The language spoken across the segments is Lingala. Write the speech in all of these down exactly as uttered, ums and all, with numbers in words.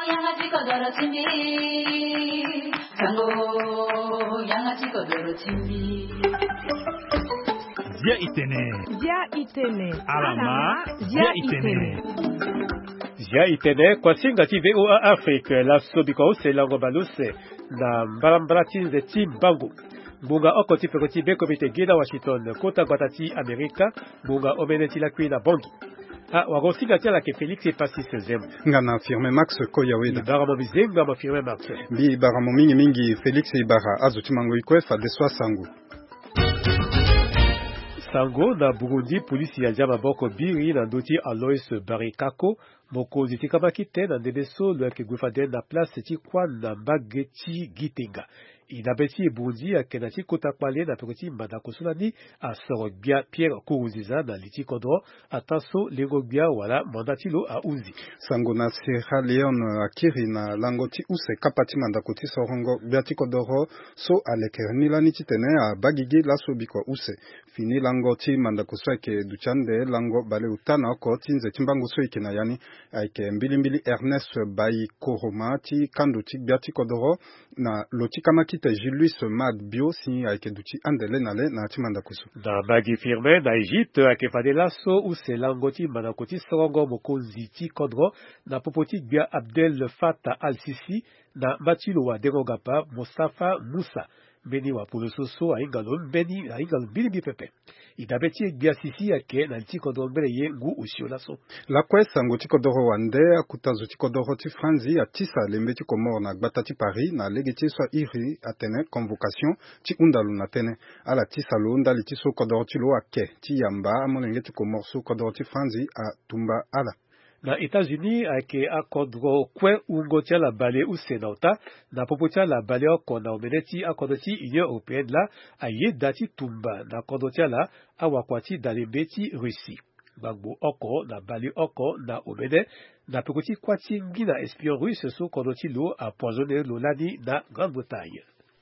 양아치 거더러 친비 Sango 양아치 거더러 친비 Zia itene. Zia itene. Alama. Zia itene. Zia itene kwa singa ti V O A Afrique la sobiko se lango baluse na mbalambrati ze timbangu. Bunga okoti pekoti be komite gida Washington kota gwatati Amerika bunga omeneti la kwina bongi. Ah, wagosinga tia la ke Felix e pasi sezem. Ngana affirme Max Koyaweda. Baramo bizenga ma affirme Max. Bi baramo mingi mingi Felix e bara azuti mango ikwefa deswa sangu. Sango na Burundi polisi ya jama boko biri na ndoti Alois Barikako mokozi tikama kite na ndebeso lweke gwefade na place ti kwa na mbageti gitenga. Inabeti e Burundi ya kenati kota kwale na pekoti mbada kosulani a Sorogbia Pierre Kourouziza na liti kodro ataso lengogbia wala mandatilo a Uzi. Sango na Sierra Leone akiri na langoti use kapati mandakoti sorongo biati kodoro so aleke nilani titene a bagigi la sobiko use. Fini langoti mandakoso ke duchande lango bale utana ko tinze timbango so ikena yani aike mbilimbili Ernest Bayi Koromati kanduti biati kodoro na loti kamaki Julius Mad Bio si aike duti andele nale na timandakoso. Na bagi firme na Egypte ake fadela so use langoti mandakoti sorongo mokozi ti kodro na popoti bia Abdel Fattah al-Sisi na matilo wa derogapa Mustafa Musa. Beni wa polososo a ingalo beni a ingalo bilibi pepe. Idabeti bia sisi yake na ntiko dombele ye ngu usiolaso. La kwesa ngoti kodoro wande akutazo ti kodoro ti franzi atisa lembeti komor na gbatati Paris na legeti so iri atene convocation ti undalu na tene ala tisa lo ndali ti so kodoro ti lo ake ti yamba amonengeti komor so kodoro ti franzi a tumba ala. Na États-Unis ake akodro kwe ungotia la bale ou senauta na popotia la bale oko na omeneti akodoti Union Européenne la aye dati tumba na akodotia la awakwati dalembeti Russie. Bagbo oko na bale oko na omene na pekoti kwati ngina espion russe so kodoti lo a poisonné lolani na Grande-Bretagne.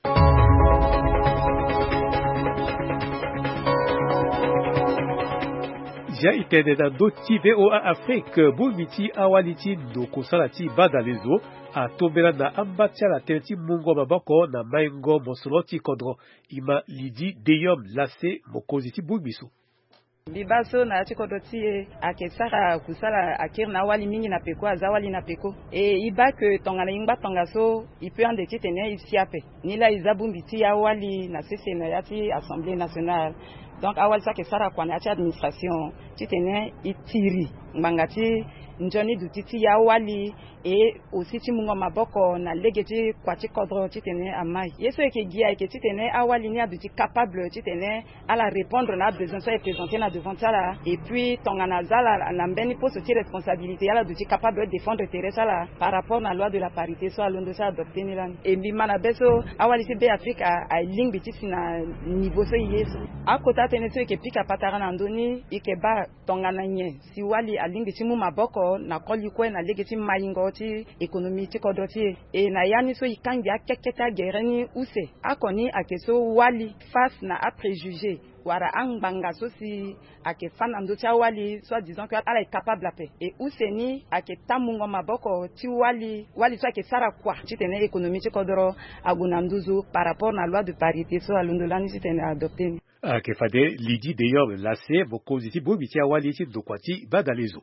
Zia itene na doti V O A Afrique bumiti awaliti no kosalati badalezo a tombela na ambatia la tenti mungo maboko na maingo mosoloti kodro ima lidi deyom lase mokoziti bumiso. Bibaso na chikodoti akesara kusala akir na wali mingi na peko azawali na peko e iba ke tongana ingba tongaso ipe ande titene isiape nila izabumbiti ya wali na sese na yati Assemblée nationale. Donc awal sa ke sara kwa na administration titene itiri ngangati njoni dutiti ya wali et aussi ti mungo maboko na legeti kwa ti kodro titene amai yeso eke gia eke titene awali ni aduti capable titene ala répondre na besoin so e présenter na devant ça et puis tongana zala na mbeni poste ti responsabilité ala duti capable de défendre terre ça par rapport na loi de la parité so alondo sa adopté ni lan e mbima na beso awali ti be Afrique a lingbi ti na niveau so yeso akota tene so eke pika patara na ndoni ike ba tongana nye si wali a lingbi ti mu maboko na koli kwe na legeti mayingo ti ekonomi ti kodoti e na yani so ikangi akeketa gereni use akoni akeso wali face na a préjugé wara angbanga so si ake fana ndo cha wali soit disons que ala est capable la paix et useni ake tamungo maboko ti wali wali so ake sara kwa ti tene ekonomi ti kodoro aguna nduzu par rapport na loi de parité so alondolani ti tene adopté ake fade lidi deyom lase mokozi ti bobi ti awali ti dokwati badalezo.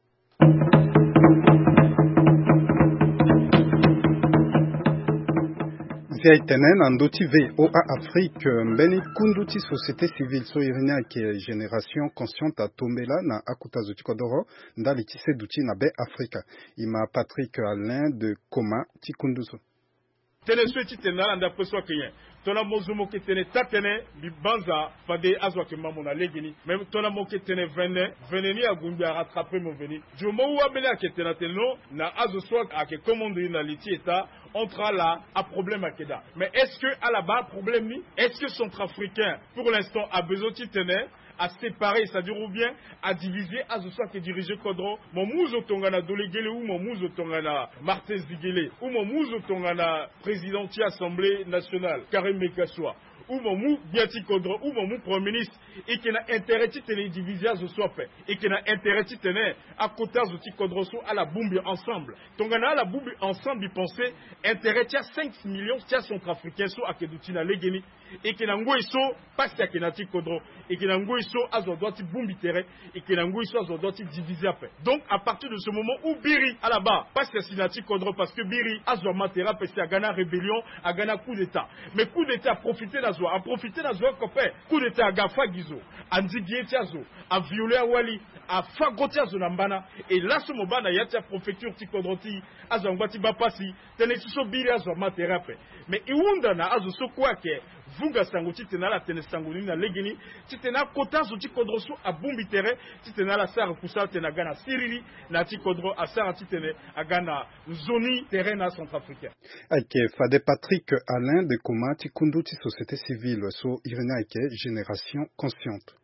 Zia itene na ndoti V O A Afrique mbeni kunduti société civile so irina ke génération consciente a tombela na akutazo ti kodoro ndali ti seduti na be Afrika ima Patrick Alain de Koma ti kunduso. Tene so ti tene na ndapeso kenye tona mozumo ke tene tatene bibanza fade azwa ke mamona legini même tona mo ke tene vene vene ni agumbi a rattraper mon veni jomo wa bele ke tene teno na azo so ake commande na liti eta entra là à problème à Keda. Mais est-ce que à la base problème ni est-ce que centrafricain pour l'instant a besoin de tenir à séparer, c'est-à-dire ou bien à diviser, à ce soit que diriger Kodro, mon mouzo tongana Dolegele ou mon mouzo tongana Martin Zigele ou mon mouzo tongana président de l'Assemblée nationale, Karim Mekassoua. ou mon biati kodro ou mon premier ministre et qui n'a intérêt de diviser à ce soit fait et qui n'a intérêt de tenir à côté de ce kodro à la boumbi ensemble. Donc on a la boumbi ensemble, il pensait intérêt à cinq millions de centrafricains so à Kedutina Legeni et qui n'a ngouiso pas à Kenati kodro et qui n'a ngouiso à Zodoti boumbi terre et qui n'a ngouiso à Zodoti diviser après. Donc à partir de ce moment où Biri à la bas pas à Sinati kodro parce que Biri a Zomatera parce qu'il a gagné rébellion, a gagné coup d'état. Mais coup d'état a profité d'Azoa, a profité d'Azoa copain. Coup d'état a Gafa Gizo, a Nzigietiazo, a violé a Wali, a Fagotiazo Nambana. Et là, ce moment, il y a la préfecture Tikodroti, a Zangwati Bapasi, Tenesiso Biri a Zomatera. Mais Iwundana a Zoso quoi que Vunga Sanguti tena la Tenesanguni na Legeni, tena Kota Zoti Kodroso a Bumbitere, tena la Sara Kusal tena Gana Sirili, na Tikodro a Sara Titene a Gana Zoni terrain centrafricain. Aike Fade Patrick Alain de Koma Tikunduti Société Civile so Irina Aike Génération Consciente.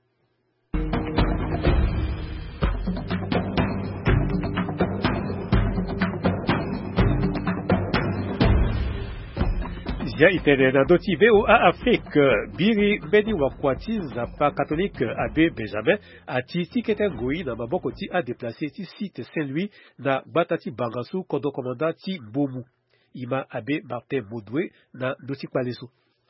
Ya itene na doti V O A Afrique Biri Beni Wakwati Zapa catholique Abbé Benjamin ati tikete ngoi na maboko ti a déplacé ti site Saint-Louis na Batati Bangasu kodo commandant ti Bomu Ima Abbé Martin Moudoué na doti Kwaleso.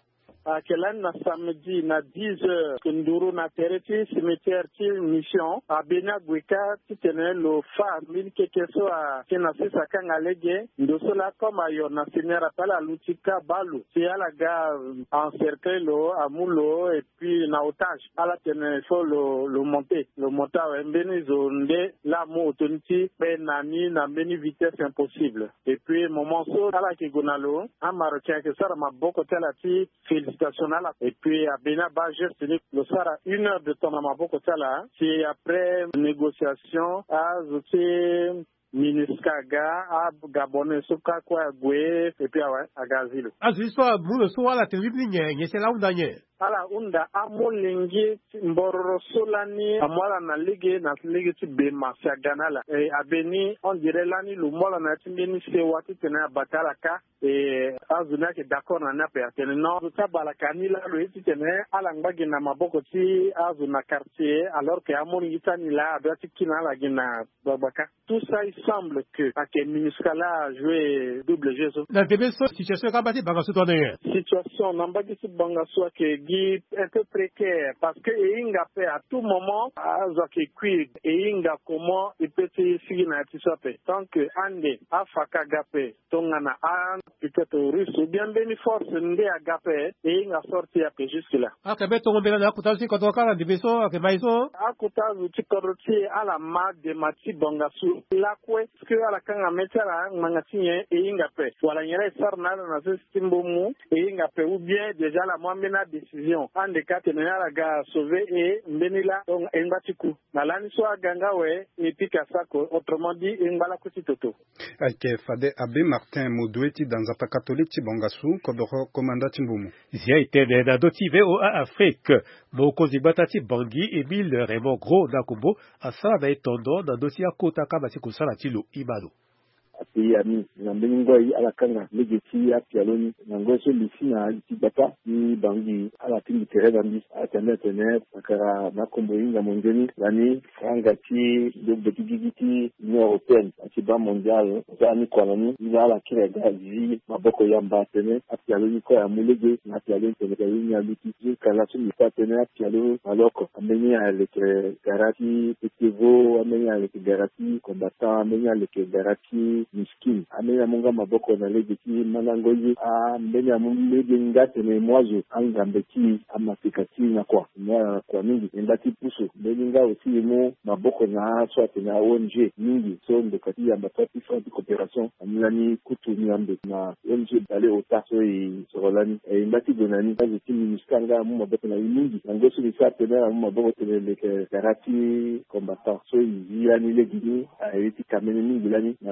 À Kélan, na samedi, na dix heures, Kunduru, na tereti, cimetière, ti mission, à Bena Gweka, ti tene lo fa, mille kekeso à Kenasi Sakang Alege, Ndosola, comme ailleurs, na seigneur Pala Lutika Balu, si à la gare, encerclé lo, à Moulo, et puis na otage, à la tene, faut le, le monter, le monter, mbeni zonde, la mo autoniti, ben nani, na meni vitesse impossible. Et puis, mon morceau, à la Kigonalo, un Marocain, que ça, ma boko telati, félicitations. Et puis à Bena Bajer, le soir à une heure de temps à Maboko Tala, c'est après négociation à Zouti Miniskaga, à Gabonais, Souka Kwa Gwe, et puis à Gazilo. Ah, c'est l'histoire, vous le soir, la terrible ligne, c'est là où d'ailleurs. Ala unda amolingi mbororo solani amwala na ligue na ligue ti bema sa ganala e abeni on dirait lani lu mola na timbeni se wati tena batala ka e azuna ke d'accord na nape atene non ta balakani la lo ti tena ala ngagi na maboko ti azuna quartier alors que amolingi tani la adati kina la gina babaka tout ça il semble que à que Miniskala a joué double jeu la debeso situation ka bati bangaso to ne situation nambagi ti bangaso ke un peu précaire parce que Inga peut à tout moment à Zaki et Inga comment il peut se signer à Tissape tant que Ande Afaka Gapé Tongana An peut-être russe ou bien béni force Ndé à Gapé et Inga sorti à jusque là. Ah que ton bela na kutasi ko to kala dibeso ke maiso a kutazu tikoroti à la ma de mati bangasu la kwe que à la kanga metara mangatinye et Inga peut voilà yere sarna na ce stimbomu et Inga peut ou bien déjà la moindre décision en des cas tenir la gare sauvé et menila donc embatiku na lani so ganga we et puis kasako autrement dit ngala kuti toto Aike Fade Abbé Martin Moudoueti dans un catholique ti Bangasu kodoro commandant Timbumu Zia itene na doti V O A Afrique Mokozi Batati Bangui Emile Raymond Gros Nakumbo asa na etondo na doti ya kota kama siku sala tilo imalo api ami na mbingoi ala kanga legeti ya pialoni na ngoso lisina tibata ni bangi ala tingi teredambi atene tene akara na kombo inga monjeni lani kanga ti de betigiti ni européenne atiba mondial za ni koloni ila ala kire gazi maboko ya mbatene apialoni ko ya mulege na pialoni tene ni aliti kala tuni patene apialoni aloko ameni avec garati petivo ameni avec garati combattant ameni avec garati miskin amenya munga maboko na legeti manangoyi a mbenya mumege ngate ne mwazo angambeki amafikati na kwa na kwa mingi ndati puso mbenga aussi mo maboko na swate na O N G mingi so ndokati ya matati front coopération amlani kutu ni ambe na O N G dale otaso i sorolani e ndati donani kazi timi miskanga mu maboko na mingi ngoso ni swate na mu maboko tele le karati combattant so i yani legini a eti kamene mingi lani na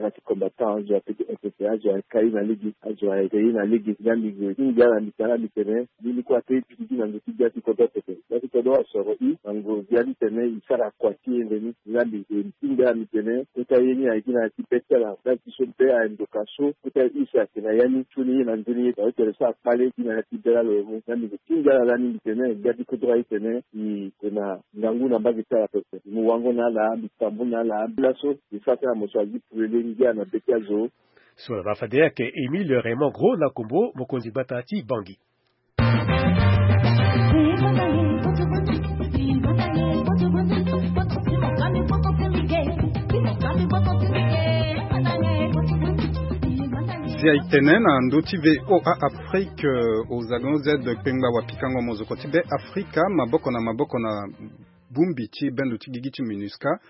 nati combattant je apete apete je kai na ligi je ai na ligi jambi ingia na mitara mitene ni kwa tete na ngoti jati ko tete nati ko do soro i ngo jali tene isara kwa tiendeni jambi ingia mitene kuta yeni aikina tipetela nati sompe a ndokaso kuta isa kina yani tuni na ndini ba tere sa pale kina tibela lo jambi ingia na ni mitene jati ko do itene ni kuna ngangu na bagi tala pete mu wango na la bitambu na la blaso isaka mo swaji pule ngia na bekazo. Sur la fadea ke Emile Raymond Gros Nakombo mokonzi batati bangi. Zia itene na ndoti ve o a Afrique aux agonze de Pengba wa Pikango mozokoti be Afrika maboko na maboko na bumbi ti bendo ti gigi ti minuska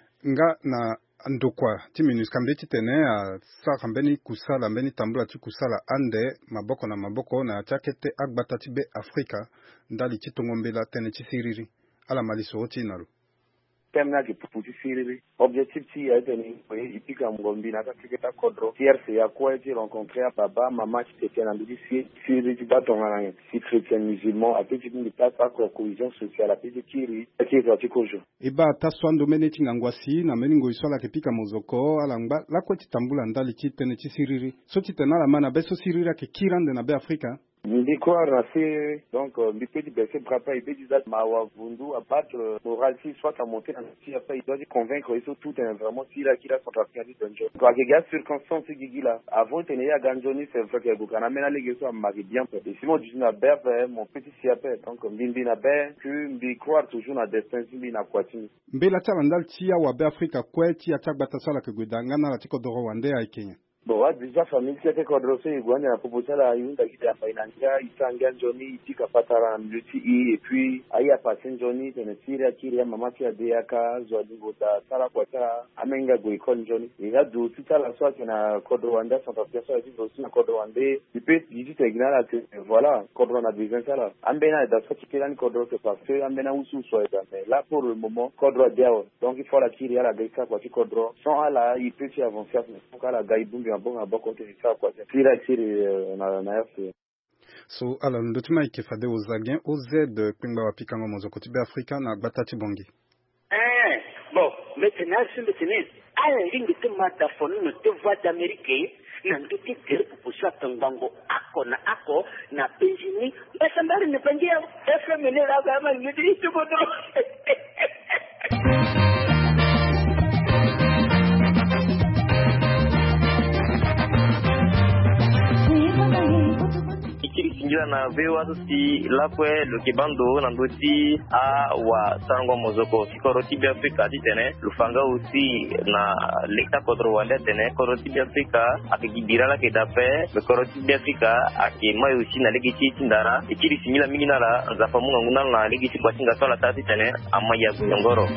nga na ndokwa ti minuska mbeti tene a sara mbeni kusala mbeni tambula ti kusala ande maboko na maboko na tiakete agbata ti be Afrika ndali ti tongombela tene ti siriri ala maliso ti nalo temna ki puputi siriri objectif ti ya tene ko ipika ngombi na katiketa kodro tierce ya kwa ti rencontrer a baba mama ti te tena ndi siriri ti batonga na si chrétien musulman a petit ni pas pas cohésion sociale a petit kiri ti ti kojo iba taswando mene ti ngangwasi na meni ngo isola ke pika mozoko ala ngba la ko ti tambula ndali ti tene ti siriri so ti tena la mana beso siriri ke kirande na be Afrika. Ndi quoi rassé donc ndi petit baisser brapa et dit that mawa vundu abattre moral si soit à monter si après il doit convaincre et tout est vraiment si là qui a son trafic de danger quoi que gars circonstance gigi là avant tenir à ganjoni c'est vrai que bukana mena les gars mari bien et si moi dis na ber mon petit siapé donc mbimbi na ber que mbi croire toujours na destin mbi na kwatini mbela tala ndal tia wa be Afrika kweti atakbata sala ke gudangana la tiko doro wande ai Kenya. Bon, déjà famille c'est que Rodrosé Iguane a proposé la Yunda qui a financière, il s'engage Johnny, il dit qu'à Patara Mluti et puis aïe a passé Johnny, il y a Syria qui est maman qui a D A K, Zodi Bota, Sara Quata, Amenga Goikon Johnny. Il y a deux tout à la soit qu'il y a Kodrowanda, son personne a dit aussi un Kodrowanda, il peut dire que voilà, Kodron a besoin de ça là. Ambena est dans ce qui est là, Kodro c'est parce que Ambena Oussou soit mais là pour le moment, Kodro Diao. Donc il faut la tirer à la Gaïka, quoi, Kodro. Sans là, il peut y avancer, mais faut qu'à la Gaïboum, bon aboko tisa kwa tira tiri na na yafe so ala ndotima ikefade ozagien oz de Pengba wa Pikango mozoko ti be Afrika na batati bongi eh bon maintenant c'est maintenant ala lingi te mata fonu no te voix d'Amérique na ndoki te poposha tangango ako na ako na penjini basambari ne pangia F M ne la gama ni tu bodo. Sinjua na vewa si lapwe lo kibando na ndoti a wa sango mozoko sikoroti bi Afrika tene lufanga usi na lekta kodro wale tene koroti bi Afrika akigibira la kedape koroti bi Afrika akimayo usi na legiti tindara ikiri simila mingi nala zafamu nguna na legiti kwa singa tola tati tene amaya ngoro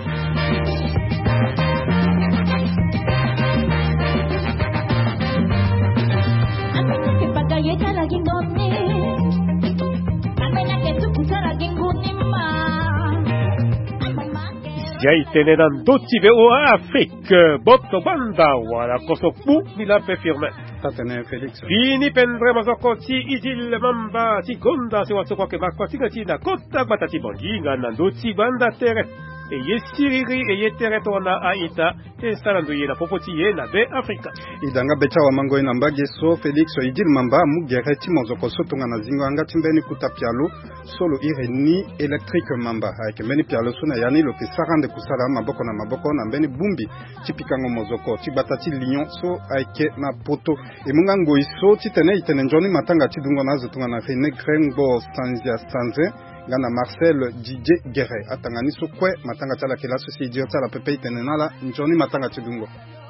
Jai tenenan doti be o Afrique boto banda wala kosopu bila pe firme tatene Felix fini pendre mazoko ti idil mamba ti gonda se waso kwa ke bakwa ti gati na kota batati bongi ngana doti banda tere e yesiriri e yetere tona aita e starando yena popoti yena be Afrika idanga becha wa mango ina mbage so Felix idil mamba mugere ti mozoko sotonga na zingo anga timbeni kutapialo solo ire ni electrique mamba haike meni pialo suna yani lo ke sarande kusala maboko na maboko na mbeni bumbi ti Pikango mozoko ti batati lion so haike na poto e munga ngoi so ti tene itene njoni matanga ti dungo na zotonga na René Grengo Stanzia Stanze ngana Marcel Didier Guerre atangani so kwe matanga tala ke la sosi idiota la pepe itene nala njoni matanga ti dungo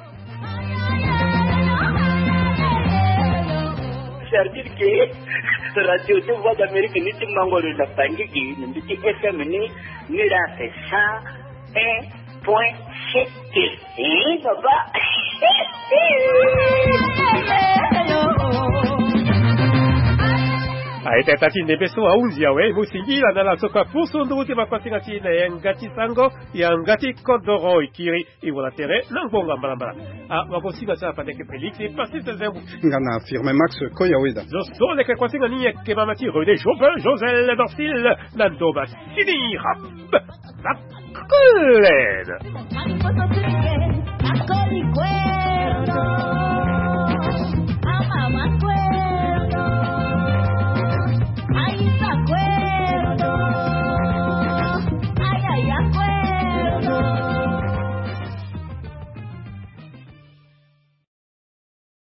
c'est-à-dire que radio de voix d'Amérique ni ti mangolo da pangiki ni ti F M ni ni la c'est ça un point sept eh baba ete tati nebeso aunzia we musingi la nala soka pusundu te makwasi ngati na yangati sango yangati kodoro ikiri iwala tere nangonga mbala a wakosinga sa pandeke pelike passer ses zembu ngana affirme Max Koyawida zo sole ke kwasinga ni ke mamati rede chauffeur Josel Dorsil Nandoba Sini Rap Bakuled